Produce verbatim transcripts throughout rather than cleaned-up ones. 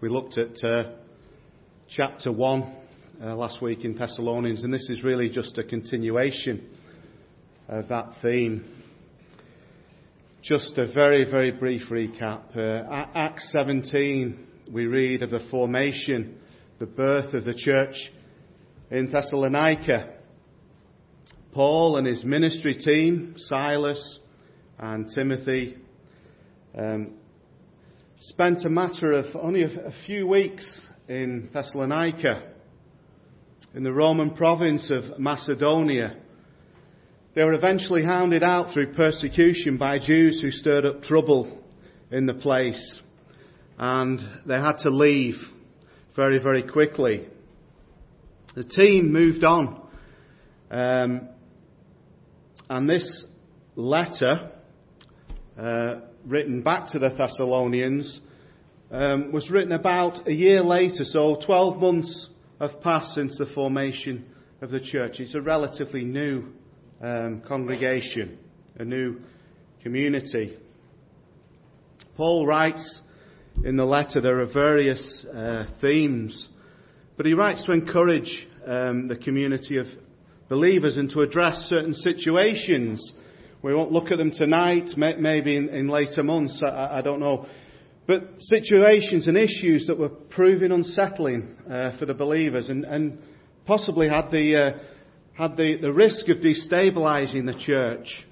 We looked at uh, chapter one uh, last week in Thessalonians, and this is really just a continuation of that theme. Just a very, very brief recap. Uh, Acts seventeen, we read of the formation, the birth of the church in Thessalonica. Paul and his ministry team, Silas and Timothy, um, spent a matter of only a, a few weeks in Thessalonica, in the Roman province of Macedonia. They were eventually hounded out through persecution by Jews who stirred up trouble in the place, and they had to leave very, very quickly. The team moved on, um, and this letter, uh, written back to the Thessalonians, um, was written about a year later, so twelve months have passed since the formation of the church. It's a relatively new um, congregation, a new community. Paul writes in the letter, there are various uh, themes, but he writes to encourage um, the community of believers and to address certain situations. We won't look at them tonight, maybe in, in later months, I, I don't know. But situations and issues that were proving unsettling uh, for the believers and, and possibly had the uh, had the, the risk of destabilising the church.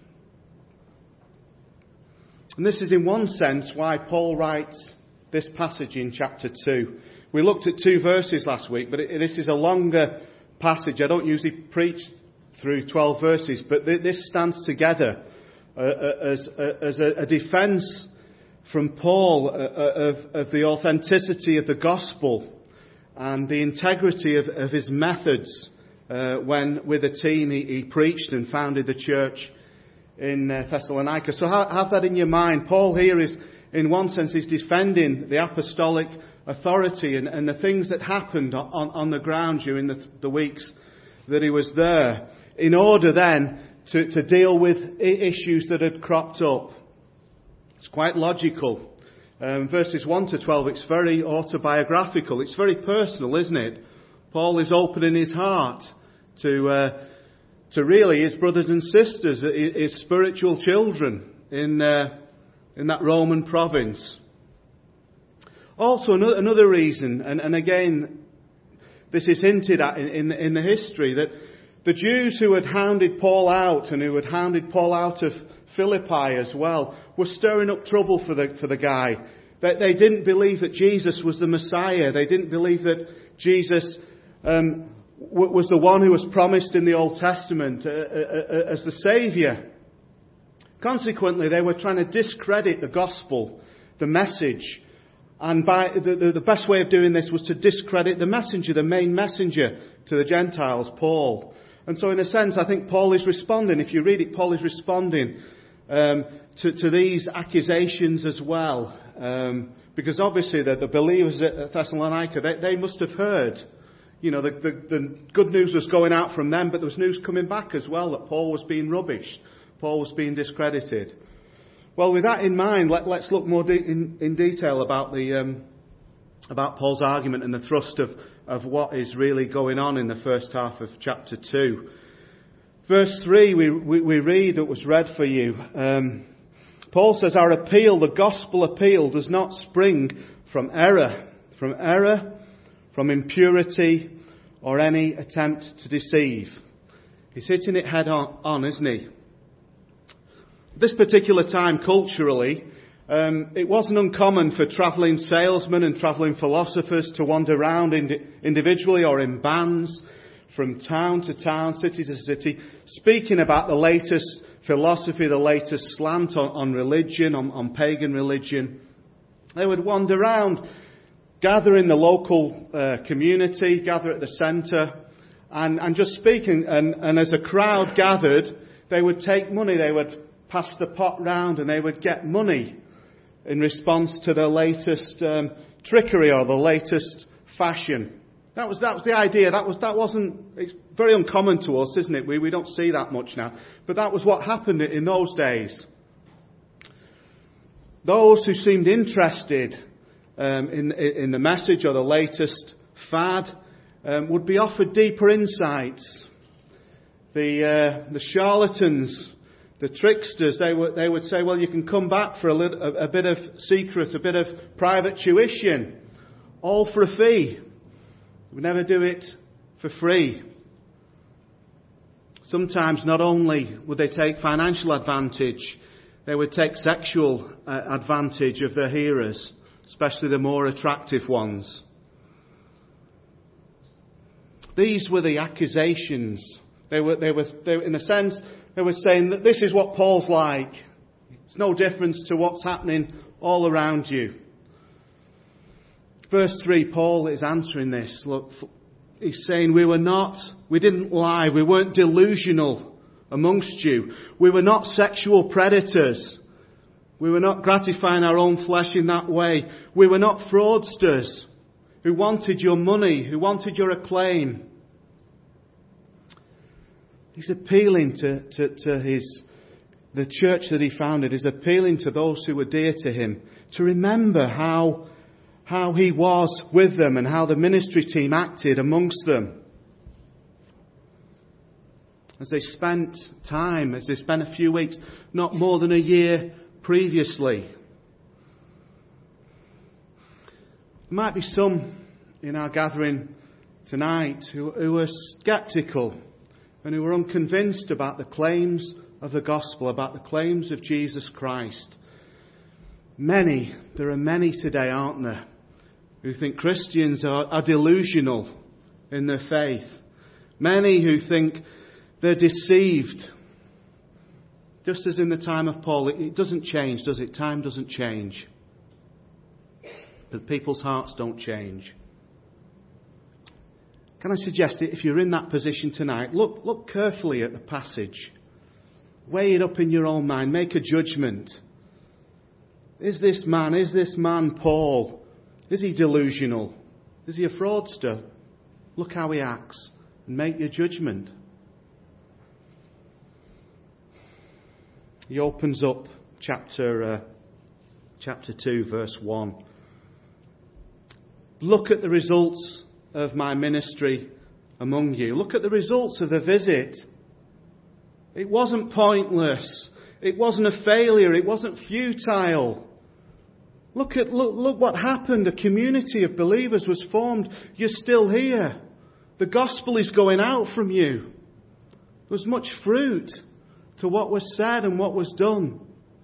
And this is in one sense why Paul writes this passage in chapter two. We looked at two verses last week, but it, this is a longer passage. I don't usually preach through twelve verses, but th- this stands together uh, as, uh, as a, a defence from Paul uh, of, of the authenticity of the gospel and the integrity of, of his methods uh, when, with a team, he, he preached and founded the church in uh, Thessalonica. So ha- have that in your mind. Paul here is, in one sense, is defending the apostolic authority and, and the things that happened on, on the ground during the, the weeks that he was there, in order then to, to deal with issues that had cropped up. It's quite logical. Um, verses one to twelve, it's very autobiographical. It's very personal, isn't it? Paul is opening his heart to uh, to really his brothers and sisters, his spiritual children in uh, in that Roman province. Also, another reason, and, and again, this is hinted at in, in, in the history, that the Jews who had hounded Paul out and who had hounded Paul out of Philippi as well were stirring up trouble for the for the guy. They, they didn't believe that Jesus was the Messiah. They didn't believe that Jesus um, w- was the one who was promised in the Old Testament uh, uh, as the Saviour. Consequently, they were trying to discredit the gospel, the message. And by the, the, the best way of doing this was to discredit the messenger, the main messenger to the Gentiles, Paul. And so in a sense, I think Paul is responding. If you read it, Paul is responding um, to, to these accusations as well. Um, because obviously the, the believers at Thessalonica, they, they must have heard, you know, the, the, the good news was going out from them, but there was news coming back as well that Paul was being rubbished. Paul was being discredited. Well, with that in mind, let, let's look more de- in, in detail about the um, about Paul's argument and the thrust of, of what is really going on in the first half of chapter two. Verse three, we, we, we read, it was read for you. Um, Paul says, our appeal, the gospel appeal, does not spring from error, from error, from impurity, or any attempt to deceive. He's hitting it head on, on isn't he? This particular time, culturally, um, it wasn't uncommon for travelling salesmen and travelling philosophers to wander around ind- individually or in bands from town to town, city to city, speaking about the latest philosophy, the latest slant on, on religion, on, on pagan religion. They would wander around, gather in the local uh, community, gather at the centre, and, and just speaking. And, and as a crowd gathered, they would take money, they would pass the pot round, and they would get money in response to the latest um, trickery or the latest fashion. That was that was the idea. That was that wasn't. It's very uncommon to us, isn't it? We we don't see that much now. But that was what happened in those days. Those who seemed interested um, in, in the message or the latest fad um, would be offered deeper insights. The, uh, the charlatans, the tricksters, they would, they would say, well, you can come back for a, little, a, a bit of secret, a bit of private tuition, all for a fee. We never do it for free. Sometimes not only would they take financial advantage, they would take sexual uh, advantage of their hearers, especially the more attractive ones. These were the accusations. They were, they were, they were, in a sense, they were saying that this is what Paul's like. It's no difference to what's happening all around you. Verse three, Paul is answering this. Look, he's saying we were not, we didn't lie, we weren't delusional amongst you. We were not sexual predators. We were not gratifying our own flesh in that way. We were not fraudsters who wanted your money, who wanted your acclaim. He's appealing to, to, to his, the church that he founded is appealing to those who were dear to him to remember how, how he was with them and how the ministry team acted amongst them. As they spent time, as they spent a few weeks, not more than a year previously. There might be some in our gathering tonight who, who are sceptical and who are unconvinced about the claims of the gospel, about the claims of Jesus Christ. Many, there are many today, aren't there, who think Christians are, are delusional in their faith. Many who think they're deceived. Just as in the time of Paul, it, it doesn't change, does it? Time doesn't change. But people's hearts don't change. Can I suggest it, if you're in that position tonight, look, look carefully at the passage. Weigh it up in your own mind. Make a judgment. Is this man, is this man Paul, is he delusional? Is he a fraudster? Look how he acts and make your judgment. He opens up chapter, uh, chapter two, verse one. Look at the results of my ministry among you. Look at the results of the visit. It wasn't pointless. It wasn't a failure. It wasn't futile. Look at look, look what happened. A community of believers was formed. You're still here. The gospel is going out from you. There was much fruit to what was said and what was done.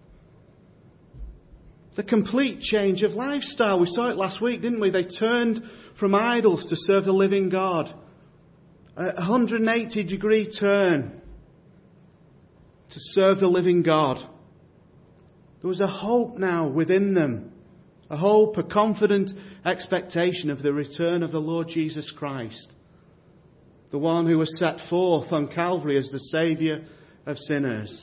The complete change of lifestyle. We saw it last week, didn't we? They turned from idols to serve the living God. A one hundred eighty degree turn to serve the living God. There was a hope now within them. A hope, a confident expectation of the return of the Lord Jesus Christ. The one who was set forth on Calvary as the Saviour of sinners.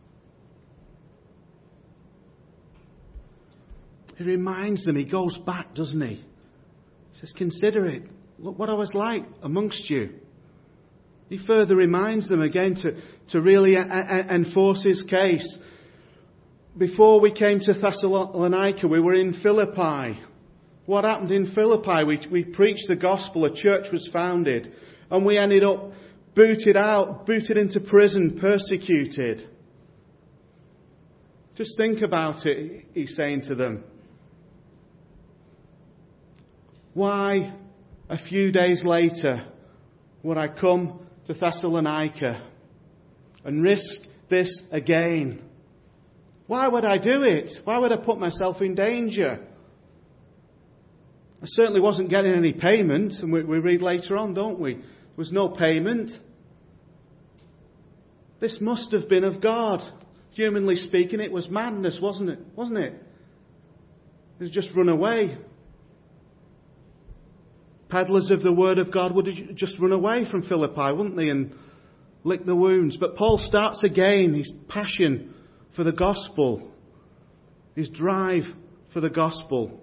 He reminds them, he goes back, doesn't he? He says, consider it. Look what I was like amongst you. He further reminds them again to, to really a- a- enforce his case. Before we came to Thessalonica, we were in Philippi. What happened in Philippi? We, we preached the gospel, a church was founded, and we ended up booted out, booted into prison, persecuted. Just think about it, he's saying to them. Why, a few days later, would I come to Thessalonica and risk this again? Why would I do it? Why would I put myself in danger? I certainly wasn't getting any payment, and we, we read later on, don't we? There was no payment. This must have been of God. Humanly speaking, it was madness, wasn't it? Wasn't it? They'd just run away. Peddlers of the Word of God would have just run away from Philippi, wouldn't they, and lick the wounds. But Paul starts again his passion for the gospel, his drive for the gospel.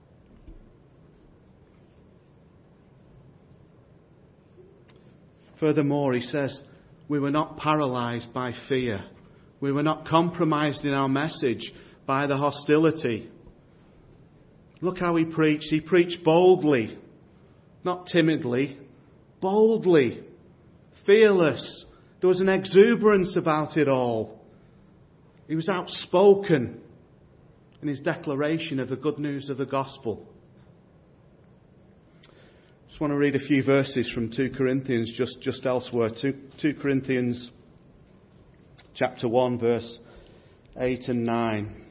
Furthermore, he says, we were not paralysed by fear. We were not compromised in our message by the hostility. Look how he preached. He preached boldly, not timidly, boldly, fearless. There was an exuberance about it all. He was outspoken in his declaration of the good news of the gospel. I just want to read a few verses from Second Corinthians just, just elsewhere. Second Corinthians chapter one, verse eight and nine.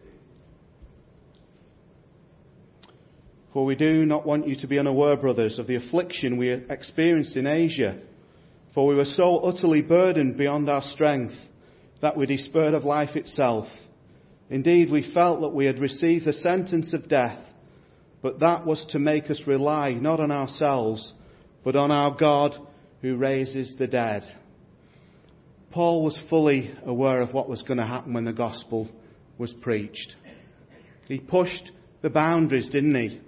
For we do not want you to be unaware, brothers, of the affliction we experienced in Asia. For we were so utterly burdened beyond our strength that we despaired of life itself. Indeed, we felt that we had received the sentence of death, but that was to make us rely not on ourselves, but on our God who raises the dead. Paul was fully aware of what was going to happen when the gospel was preached. He pushed the boundaries, didn't he?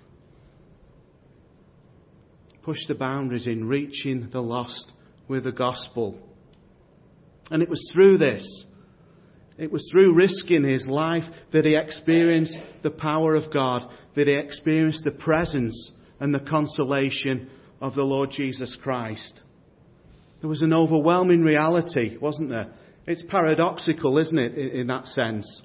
Pushed the boundaries in reaching the lost with the gospel. And it was through this, it was through risking his life that he experienced the power of God, that he experienced the presence and the consolation of the Lord Jesus Christ. There was an overwhelming reality, wasn't there? It's paradoxical, isn't it, in, in that sense?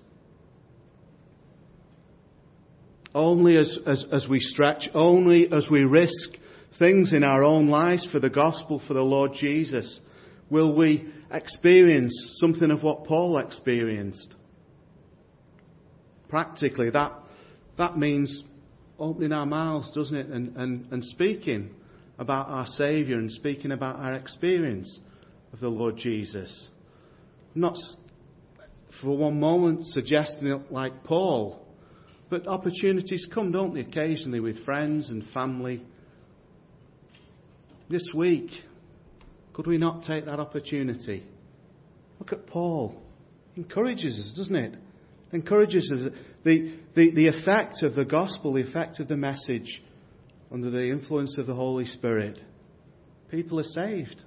Only as, as, as we stretch, only as we risk things in our own lives for the gospel, for the Lord Jesus, will we experience something of what Paul experienced. Practically, that that means opening our mouths, doesn't it, and, and, and speaking about our Saviour and speaking about our experience of the Lord Jesus. I'm not for one moment suggesting it like Paul, but opportunities come, don't they, occasionally with friends and family. This week, could we not take that opportunity? Look at Paul. He encourages us, doesn't it? Encourages us. The, the, the effect of the gospel, the effect of the message under the influence of the Holy Spirit. People are saved.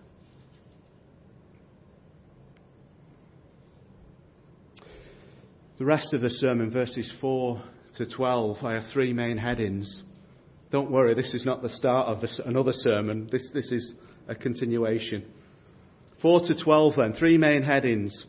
The rest of the sermon, verses four to twelve, I have three main headings. Don't worry, this is not the start of this, another sermon. This, this is a continuation. four to twelve then, three main headings.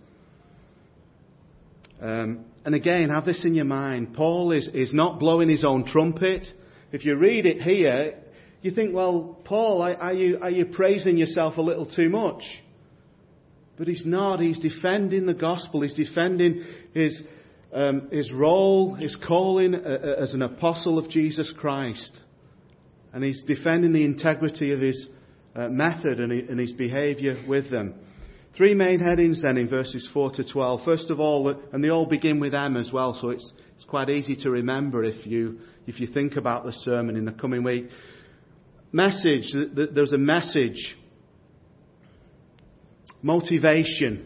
Um, and again, have this in your mind. Paul is, is not blowing his own trumpet. If you read it here, you think, well, Paul, are you, are you praising yourself a little too much? But he's not. He's defending the gospel. He's defending his, um, his role, his calling uh, as an apostle of Jesus Christ. And he's defending the integrity of his uh, method and, and his behaviour with them. Three main headings then in verses four to twelve. First of all, and they all begin with M as well, so it's it's quite easy to remember if you if you think about the sermon in the coming week. Message, there's a message. Motivation.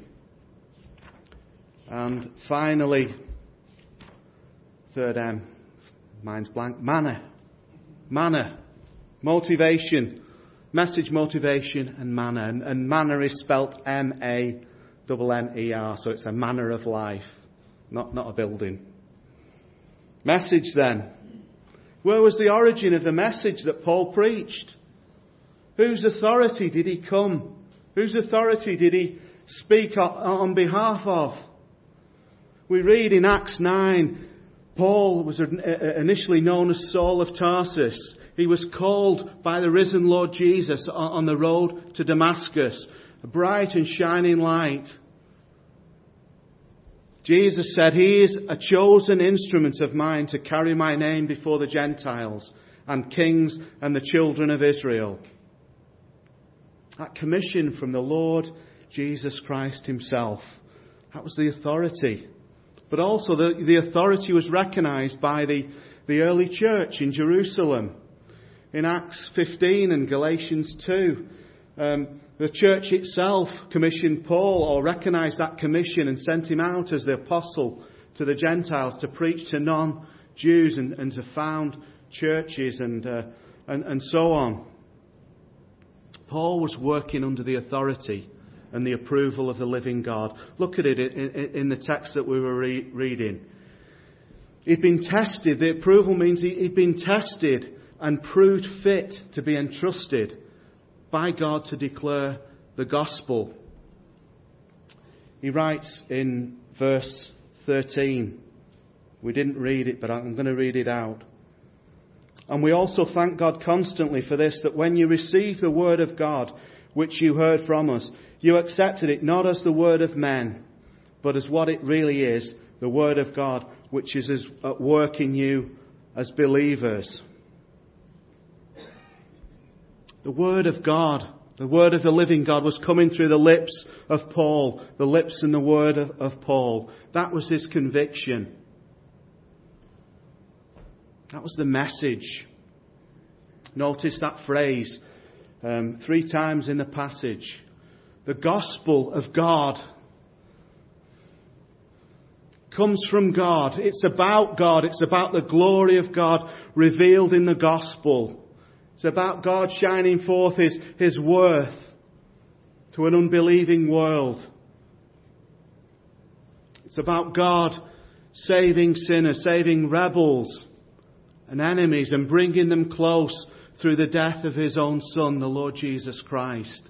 And finally, third M, mine's blank, manner. Manner. Motivation, message, motivation, and manner. And, and manner is spelt M A N N E R, so it's a manner of life, not, not a building. Message then. Where was the origin of the message that Paul preached? Whose authority did he come? Whose authority did he speak on behalf of? We read in Acts nine, Paul was initially known as Saul of Tarsus. He was called by the risen Lord Jesus on the road to Damascus, a bright and shining light. Jesus said, "He is a chosen instrument of mine to carry my name before the Gentiles and kings and the children of Israel." That commission from the Lord Jesus Christ himself. That was the authority. But also the, the authority was recognised by the, the early church in Jerusalem. In Acts fifteen and Galatians two, um, the church itself commissioned Paul, or recognised that commission, and sent him out as the apostle to the Gentiles to preach to non-Jews and, and to found churches and, uh, and, and so on. Paul was working under the authority and the approval of the living God. Look at it in, in, in the text that we were re- reading. He'd been tested. The approval means he, he'd been tested and proved fit to be entrusted by God to declare the gospel. He writes in verse thirteen. We didn't read it, but I'm going to read it out. And we also thank God constantly for this, that when you received the word of God, which you heard from us, you accepted it not as the word of men, but as what it really is, the word of God, which is at work in you as believers. The word of God, the word of the living God, was coming through the lips of Paul, the lips and the word of, of Paul. That was his conviction. That was the message. Notice that phrase um, three times in the passage. The gospel of God comes from God. It's about God. It's about the glory of God revealed in the gospel. It's about God shining forth His, His worth to an unbelieving world. It's about God saving sinners, saving rebels and enemies, and bringing them close through the death of His own Son, the Lord Jesus Christ.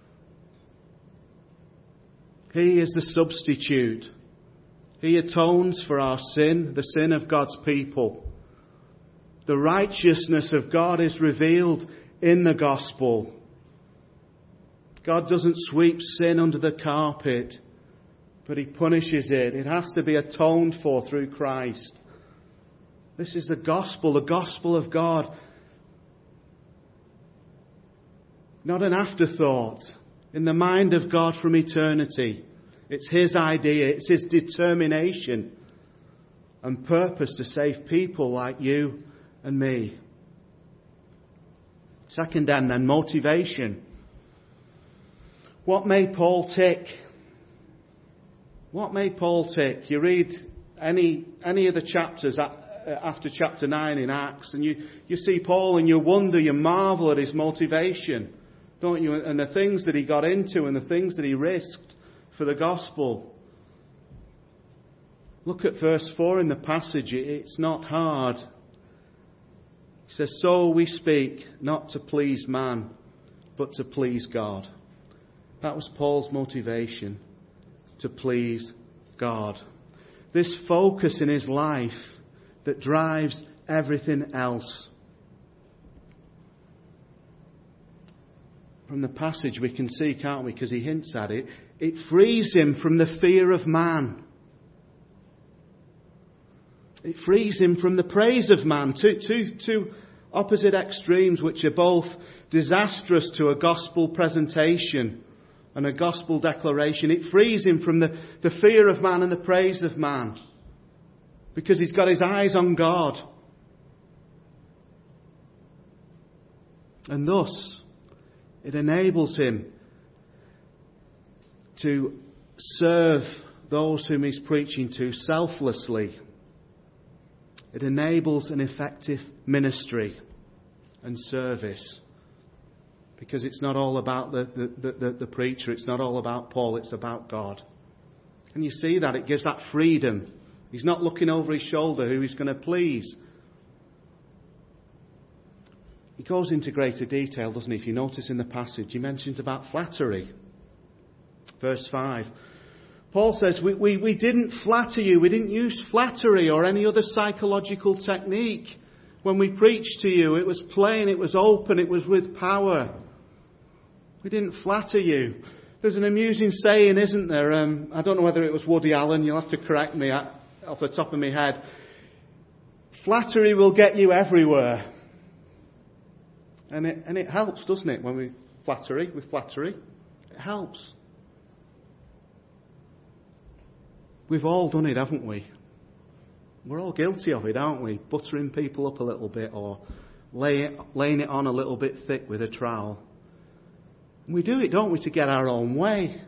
He is the substitute. He atones for our sin, the sin of God's people. The righteousness of God is revealed in the gospel. God doesn't sweep sin under the carpet, but He punishes it. It has to be atoned for through Christ. This is the gospel, the gospel of God. Not an afterthought. In the mind of God from eternity. It's His idea, it's His determination and purpose to save people like you and me. Second, and then motivation. What made Paul tick? What made Paul tick? You read any any of the chapters after chapter nine in Acts, and you, you see Paul and you wonder, you marvel at his motivation, don't you? And the things that he got into and the things that he risked for the gospel. Look at verse four in the passage. It's not hard. He says, so we speak not to please man, but to please God. That was Paul's motivation, to please God. This focus in his life that drives everything else. From the passage we can see, can't we, because he hints at it, it frees him from the fear of man. It frees him from the praise of man. Two, two, two opposite extremes which are both disastrous to a gospel presentation and a gospel declaration. It frees him from the, the fear of man and the praise of man, because he's got his eyes on God. And thus, it enables him to serve those whom he's preaching to selflessly. It enables an effective ministry and service. Because it's not all about the, the, the, the preacher, it's not all about Paul, it's about God. And you see that, it gives that freedom. He's not looking over his shoulder who he's going to please. He goes into greater detail, doesn't he? If you notice in the passage, he mentions about flattery. Verse five. Paul says, we, we, we didn't flatter you, we didn't use flattery or any other psychological technique when we preached to you. It was plain, it was open, it was with power. We didn't flatter you. There's an amusing saying, isn't there? Um, I don't know whether it was Woody Allen, you'll have to correct me at, off the top of my head. Flattery will get you everywhere. And it, and it helps, doesn't it, when we flattery, with flattery? It helps. We've all done it, haven't we? We're all guilty of it, aren't we? Buttering people up a little bit or lay it, laying it on a little bit thick with a trowel. And we do it, don't we, to get our own way.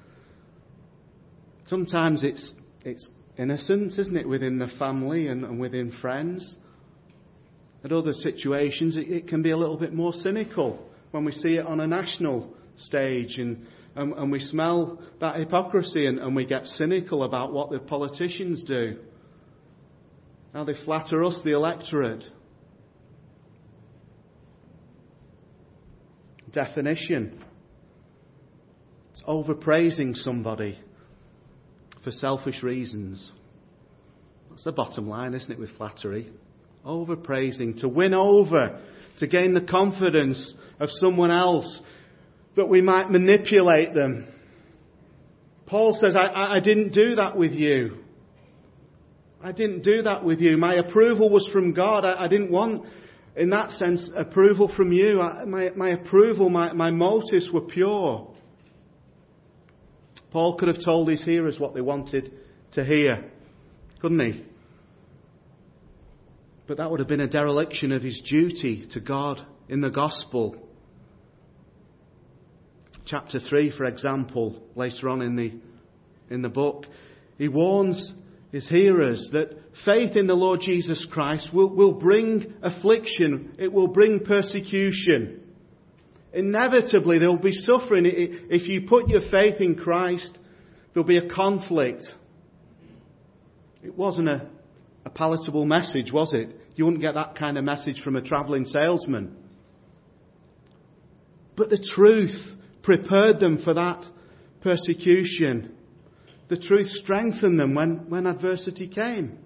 Sometimes it's it's innocent, isn't it, within the family and, and within friends. At other situations, it, it can be a little bit more cynical when we see it on a national stage and, and, and we smell that hypocrisy and, and we get cynical about what the politicians do. How they flatter us, the electorate. Definition. It's overpraising somebody for selfish reasons. That's the bottom line, isn't it, with flattery? Overpraising, to win over, to gain the confidence of someone else, that we might manipulate them. Paul says, I, I, I didn't do that with you. I didn't do that with you. My approval was from God. I, I didn't want, in that sense, approval from you. I, my, my approval, my, my motives were pure. Paul could have told his hearers what they wanted to hear, couldn't he? But that would have been a dereliction of his duty to God in the gospel. Chapter three, for example, later on in the in the book, he warns his hearers that faith in the Lord Jesus Christ will, will bring affliction. It will bring persecution. Inevitably, there will be suffering. If you put your faith in Christ, there'll be a conflict. It wasn't a, a palatable message, was it? You wouldn't get that kind of message from a travelling salesman. But the truth prepared them for that persecution. The truth strengthened them when, when adversity came.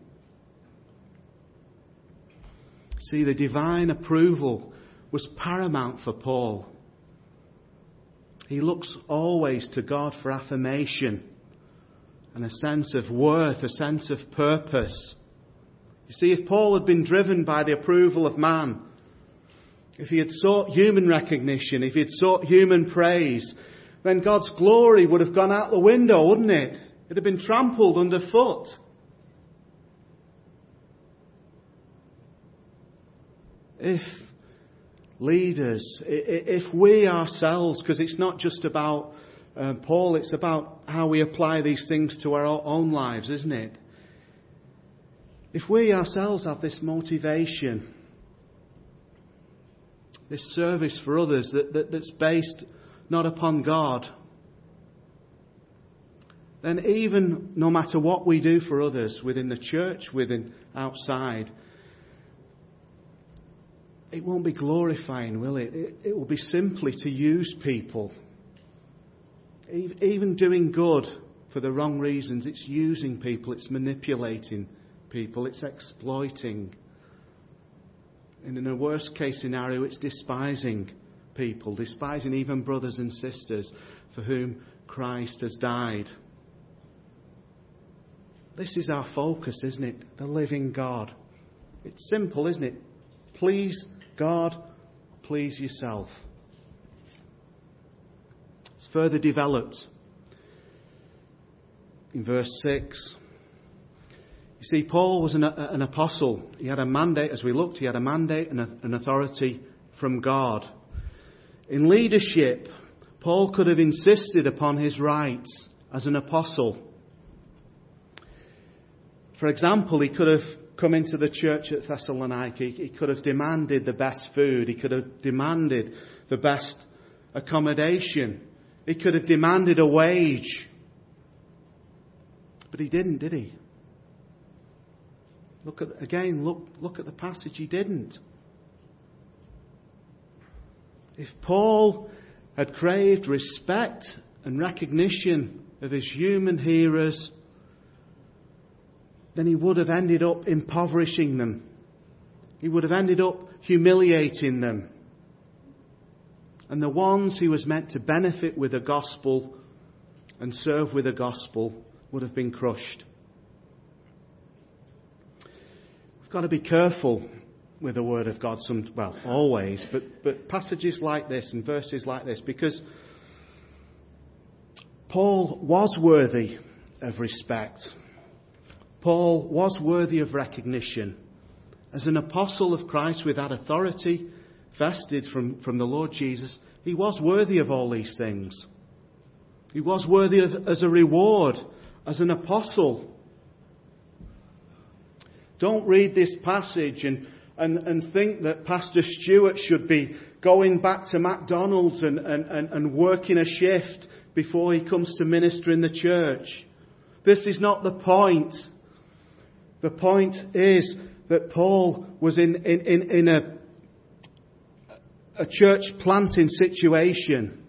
See, the divine approval was paramount for Paul. He looks always to God for affirmation and a sense of worth, a sense of purpose. You see, if Paul had been driven by the approval of man, if he had sought human recognition, if he had sought human praise, then God's glory would have gone out the window, wouldn't it? It had been trampled underfoot. If leaders, if we ourselves, because it's not just about uh, Paul, it's about how we apply these things to our own lives, isn't it? If we ourselves have this motivation, this service for others that, that, that's based not upon God, then even no matter what we do for others within the church, within outside, it won't be glorifying, will it? It, it will be simply to use people. Even doing good for the wrong reasons, it's using people, it's manipulating people, it's exploiting. And in a worst case scenario, it's despising people, despising even brothers and sisters for whom Christ has died. This is our focus, isn't it? The living God. It's simple, isn't it? Please God, please yourself. It's further developed in verse six. You see, Paul was an, an apostle. He had a mandate, as we looked, he had a mandate and a, an authority from God. In leadership, Paul could have insisted upon his rights as an apostle. For example, he could have come into the church at Thessalonica. He could have demanded the best food. He could have demanded the best accommodation. He could have demanded a wage. But he didn't, did he? Look at, again, look, look at the passage. He didn't. If Paul had craved respect and recognition of his human hearers, then he would have ended up impoverishing them. He would have ended up humiliating them. And the ones he was meant to benefit with the gospel and serve with the gospel would have been crushed. We've got to be careful with the word of God, some, well, always, but, but passages like this and verses like this, because Paul was worthy of respect. Paul was worthy of recognition. As an apostle of Christ with that authority vested from, from the Lord Jesus, he was worthy of all these things. He was worthy of, as a reward, as an apostle. Don't read this passage and, and, and think that Pastor Stewart should be going back to McDonald's and, and, and, and working a shift before he comes to minister in the church. This is not the point. The point is that Paul was in, in, in, in a, a church planting situation.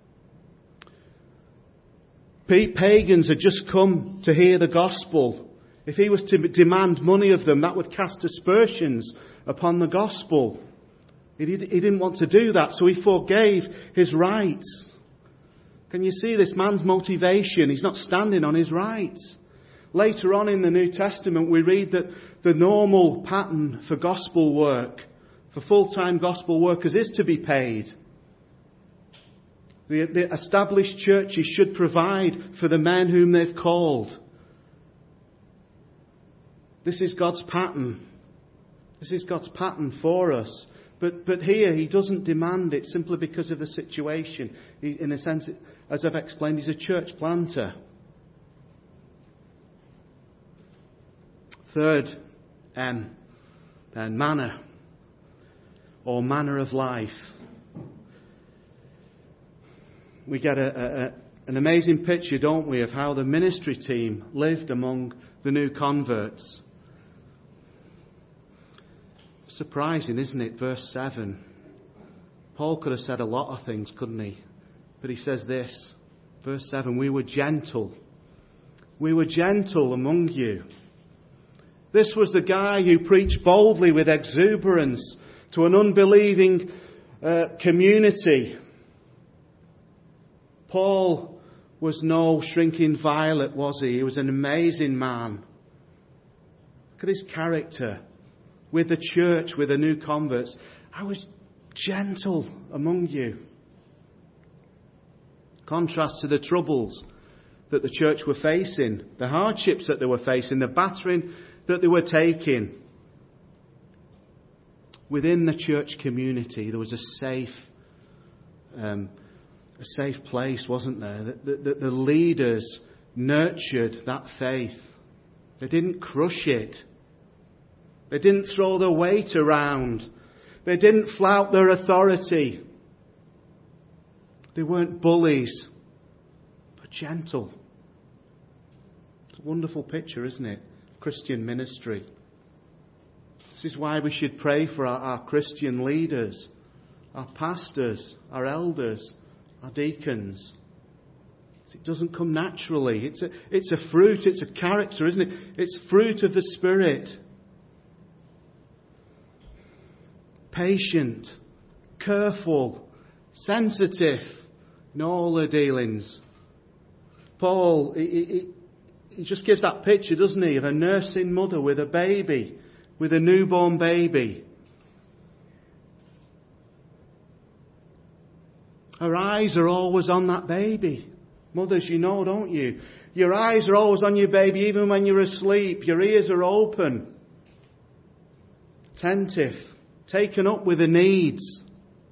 Pagans had just come to hear the gospel. If he was to demand money of them, that would cast aspersions upon the gospel. He didn't want to do that, so he forgave his rights. Can you see this man's motivation? He's not standing on his rights. Later on in the New Testament, we read that the normal pattern for gospel work, for full-time gospel workers, is to be paid. The, the established churches should provide for the men whom they've called. This is God's pattern. This is God's pattern for us. But but here he doesn't demand it simply because of the situation. He, in a sense, as I've explained, he's a church planter. Third, M, then manner, or manner of life. We get a, a, a, an amazing picture, don't we, of how the ministry team lived among the new converts. Surprising, isn't it? Verse seven. Paul could have said a lot of things, couldn't he? But he says this, verse seven, we were gentle. We were gentle among you. This was the guy who preached boldly with exuberance to an unbelieving uh, community. Paul was no shrinking violet, was he? He was an amazing man. Look at his character. With the church, with the new converts, I was gentle among you. Contrast to the troubles that the church were facing, the hardships that they were facing, the battering that they were taking. Within the church community, there was a safe, um, a safe place, wasn't there? The, the, the leaders nurtured that faith. They didn't crush it. They didn't throw their weight around. They didn't flout their authority. They weren't bullies, but gentle. It's a wonderful picture, isn't it? Christian ministry. This is why we should pray for our, our Christian leaders, our pastors, our elders, our deacons. It doesn't come naturally. It's a, it's a fruit, it's a character, isn't it? It's fruit of the Spirit. Patient, careful, sensitive in all their dealings. Paul, he, he, he just gives that picture, doesn't he, of a nursing mother with a baby, with a newborn baby. Her eyes are always on that baby. Mothers, you know, don't you? Your eyes are always on your baby, even when you're asleep. Your ears are open. Attentive. Taken up with the needs.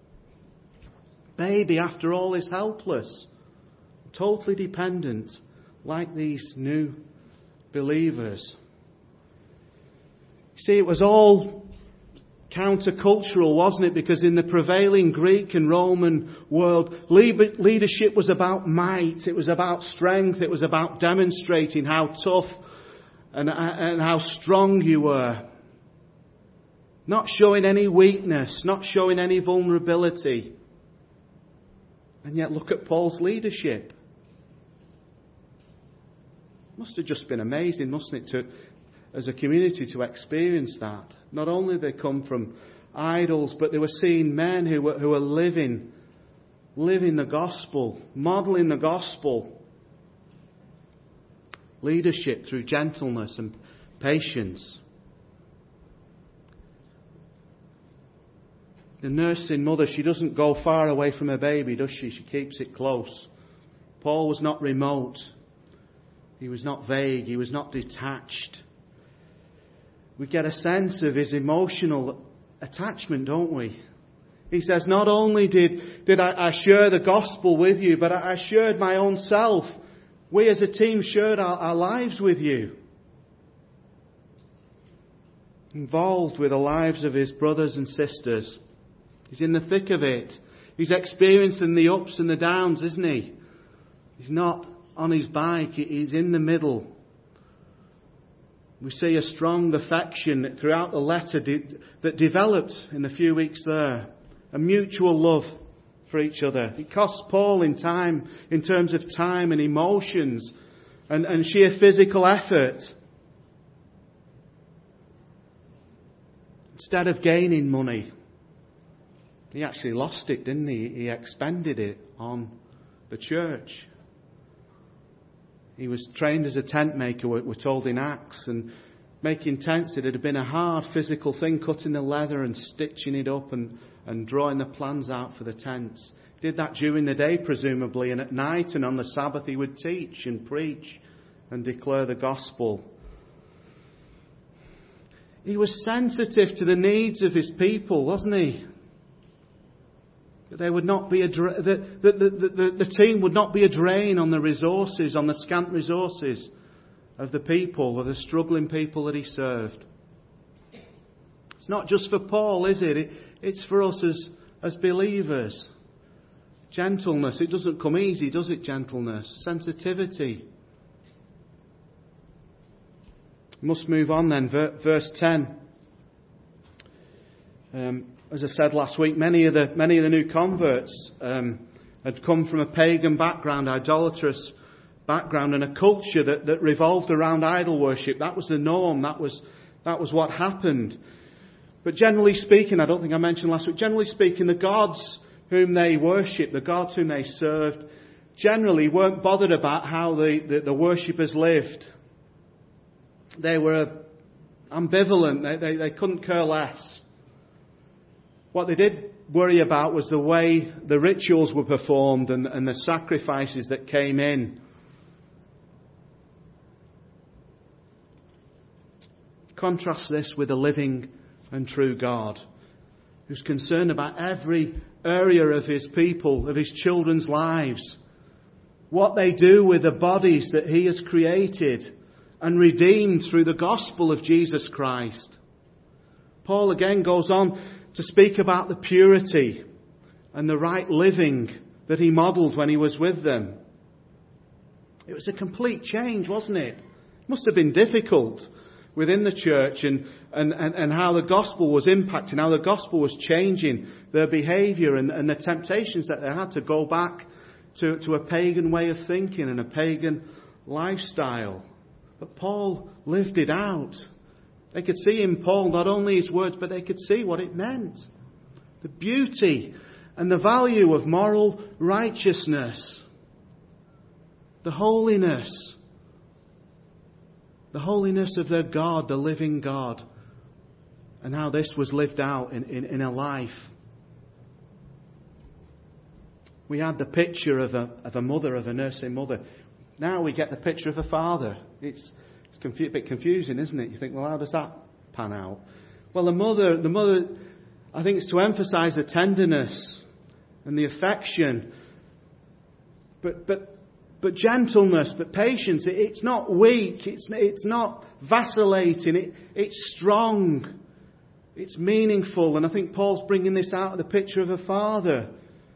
Baby, after all, is helpless. Totally dependent, like these new believers. See, it was all countercultural, wasn't it? Because in the prevailing Greek and Roman world, leadership was about might. It was about strength. It was about demonstrating how tough and, and how strong you were. Not showing any weakness, not showing any vulnerability. And yet look at Paul's leadership. Must have just been amazing, mustn't it, to, as a community to experience that. Not only they come from idols, but they were seeing men who were, who were living, living the gospel, modelling the gospel. Leadership through gentleness and patience. The nursing mother, she doesn't go far away from her baby, does she? She keeps it close. Paul was not remote. He was not vague. He was not detached. We get a sense of his emotional attachment, don't we? He says, not only did, did I, I share the gospel with you, but I, I shared my own self. We as a team shared our, our lives with you. Involved with the lives of his brothers and sisters. He's in the thick of it. He's experiencing the ups and the downs, isn't he? He's not on his bike. He's in the middle. We see a strong affection throughout the letter de- that developed in the few weeks there. A mutual love for each other. It cost Paul in time, in terms of time and emotions and, and sheer physical effort. Instead of gaining money, he actually lost it, didn't he? He expended it on the church. He was trained as a tent maker, we're told in Acts, and making tents, it had been a hard physical thing, cutting the leather and stitching it up and, and drawing the plans out for the tents. He did that during the day, presumably, and at night and on the Sabbath he would teach and preach and declare the gospel. He was sensitive to the needs of his people, wasn't he? That they would not be a dra- the, the, the, the, the team would not be a drain on the resources, on the scant resources of the people, of the struggling people that he served. It's not just for Paul, is it? it it's for us as, as believers. Gentleness, it doesn't come easy, does it? Gentleness, sensitivity. We must move on then. Verse ten. Um, as I said last week, many of the many of the new converts um, had come from a pagan background, idolatrous background, and a culture that, that revolved around idol worship. That was the norm. That was that was what happened. But generally speaking, I don't think I mentioned last week. Generally speaking, the gods whom they worshipped, the gods whom they served, generally weren't bothered about how the, the, the worshippers lived. They were ambivalent. They, they, they couldn't care less. What they did worry about was the way the rituals were performed and, and the sacrifices that came in. Contrast this with a living and true God who's concerned about every area of his people, of his children's lives. What they do with the bodies that he has created and redeemed through the gospel of Jesus Christ. Paul again goes on to speak about the purity and the right living that he modelled when he was with them. It was a complete change, wasn't it? It must have been difficult within the church and, and, and, and how the gospel was impacting, how the gospel was changing their behaviour and, and the temptations that they had to go back to, to a pagan way of thinking and a pagan lifestyle. But Paul lived it out. They could see in Paul not only his words, but they could see what it meant. The beauty and the value of moral righteousness. The holiness. The holiness of their God, the living God. And how this was lived out in, in, in a life. We had the picture of a, of a mother, of a nursing mother. Now we get the picture of a father. It's, it's confu- a bit confusing, isn't it? You think, well, how does that pan out? Well, the mother, the mother, I think it's to emphasise the tenderness and the affection, but but but gentleness, but patience. It, it's not weak. It's it's not vacillating. It it's strong. It's meaningful, and I think Paul's bringing this out of the picture of a father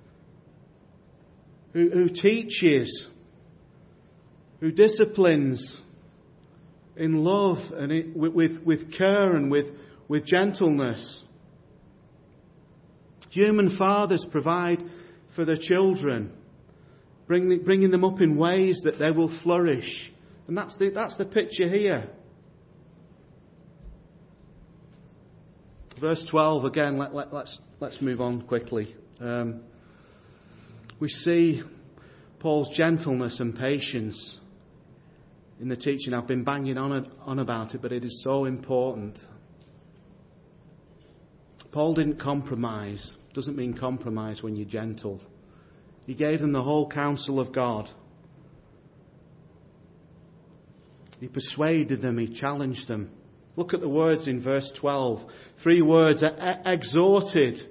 who, who teaches. Who disciplines in love and it, with, with, with care and with, with gentleness. Human fathers provide for their children, bringing, bringing them up in ways that they will flourish. And that's the, that's the picture here. Verse twelve, again, let, let, let's, let's move on quickly. Um, we see Paul's gentleness and patience in the teaching. I've been banging on, on about it, but it is so important. Paul didn't compromise. Doesn't mean compromise when you're gentle. He gave them the whole counsel of God. He persuaded them. He challenged them. Look at the words in verse twelve. Three words. Exhorted.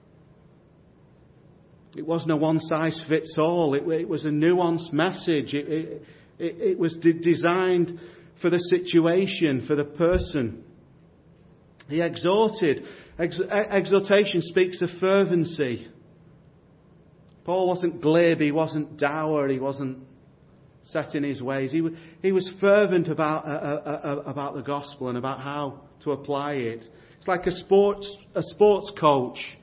It wasn't a one-size-fits-all. It, it was a nuanced message. It, it, it, it was de- designed for the situation, for the person. He exhorted. Ex- exhortation speaks of fervency. Paul wasn't glib. He wasn't dour. He wasn't set in his ways. He, he was fervent about, uh, uh, uh, about the gospel and about how to apply it. It's like a sports, a sports coach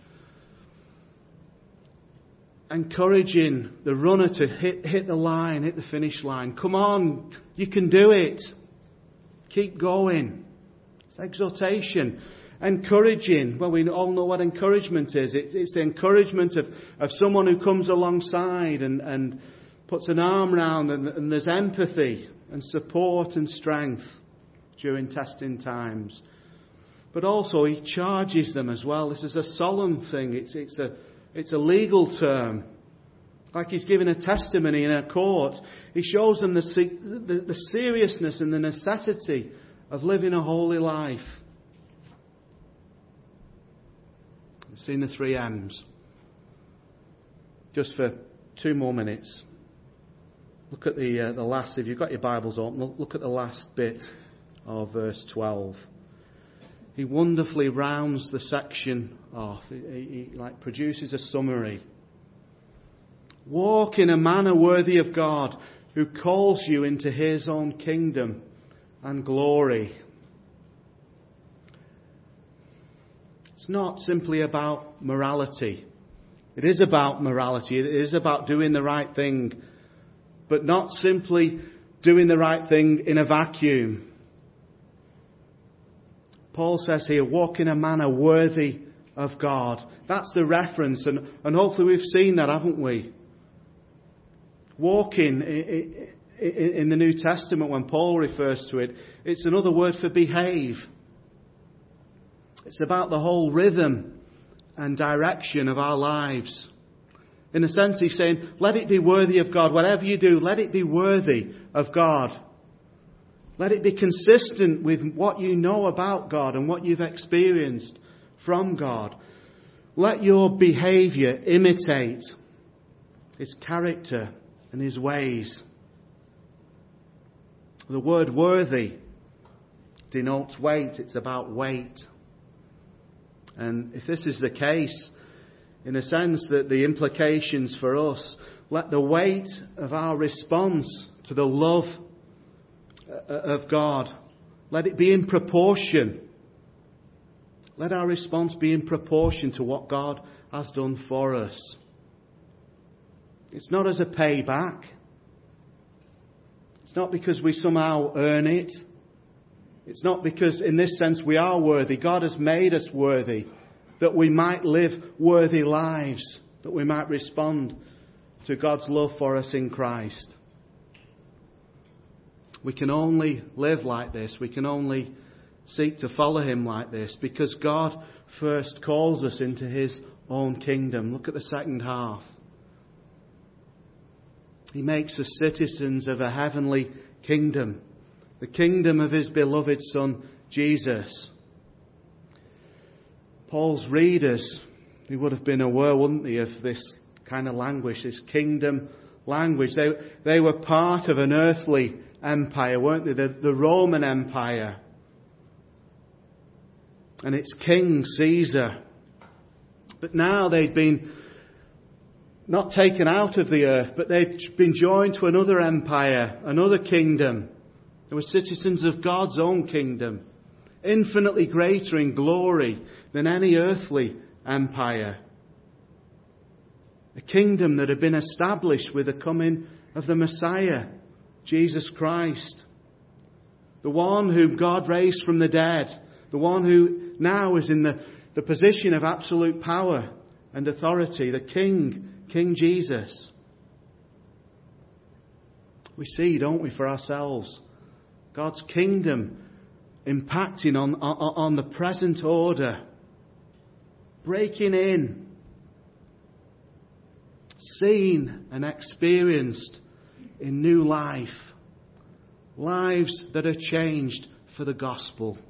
encouraging the runner to hit, hit the line, hit the finish line. Come on, you can do it. Keep going. It's exhortation. Encouraging. Well, we all know what encouragement is. It, it's the encouragement of, of someone who comes alongside and, and puts an arm around, and, and there's empathy and support and strength during testing times. But also he charges them as well. This is a solemn thing. It's, it's, a, it's a legal term. Like he's giving a testimony in a court. He shows them the, the, the seriousness and the necessity of living a holy life. We've seen the three M's. Just for two more minutes. Look at the uh, the last, if you've got your Bibles open, look at the last bit of verse twelve. He wonderfully rounds the section off. He, he, he like produces a summary. Walk in a manner worthy of God, who calls you into his own kingdom and glory. It's not simply about morality. It is about morality. It is about doing the right thing, but not simply doing the right thing in a vacuum. Paul says here, walk in a manner worthy of God. That's the reference, and, and hopefully we've seen that, haven't we? Walking in the New Testament, when Paul refers to it, it's another word for behave. It's about the whole rhythm and direction of our lives. In a sense, he's saying, let it be worthy of God. Whatever you do, let it be worthy of God. Let it be consistent with what you know about God and what you've experienced from God. Let your behaviour imitate his character and his ways. The word worthy denotes weight. It's about weight. And if this is the case, in a sense that the implications for us, let the weight of our response to the love of God, let it be in proportion. Let our response be in proportion to what God has done for us. It's not as a payback. It's not because we somehow earn it. It's not because in this sense we are worthy. God has made us worthy, that we might live worthy lives, that we might respond to God's love for us in Christ. We can only live like this. We can only seek to follow him like this because God first calls us into his own kingdom. Look at the second half. He makes us citizens of a heavenly kingdom, the kingdom of his beloved Son, Jesus. Paul's readers, they would have been aware, wouldn't they, of this kind of language, this kingdom language. They, they were part of an earthly empire, weren't they? The, the Roman Empire. And its king, Caesar. But now they'd been not taken out of the earth, but they'd been joined to another empire, another kingdom. They were citizens of God's own kingdom, infinitely greater in glory than any earthly empire. A kingdom that had been established with the coming of the Messiah, Jesus Christ. The one whom God raised from the dead. The one who now is in the, the position of absolute power and authority. The King, King Jesus. We see, don't we, for ourselves, God's kingdom impacting on, on, on the present order. Breaking in. Seen and experienced in new life. Lives that are changed for the gospel.